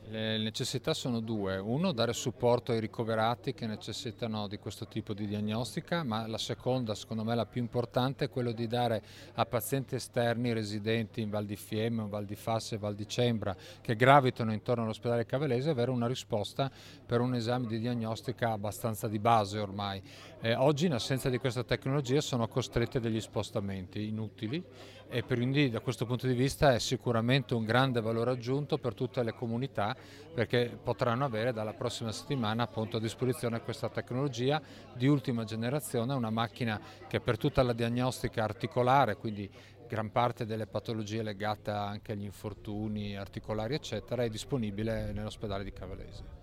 Le necessità sono due: uno, dare supporto ai ricoverati che necessitano di questo tipo di diagnostica, ma la seconda, secondo me la più importante, è quello di dare a pazienti esterni residenti in Val di Fiemme, Val di Fassa e Val di Cembra, che gravitano intorno all'ospedale Cavalese, avere una risposta per un esame di diagnostica abbastanza di base ormai. Oggi, in assenza di questa tecnologia, sono costretti a degli spostamenti inutili, e quindi da questo punto di vista è sicuramente un grande valore aggiunto per tutte le comunità, perché potranno avere dalla prossima settimana appunto a disposizione questa tecnologia di ultima generazione, una macchina che per tutta la diagnostica articolare, quindi gran parte delle patologie legate anche agli infortuni articolari eccetera, è disponibile nell'ospedale di Cavalese.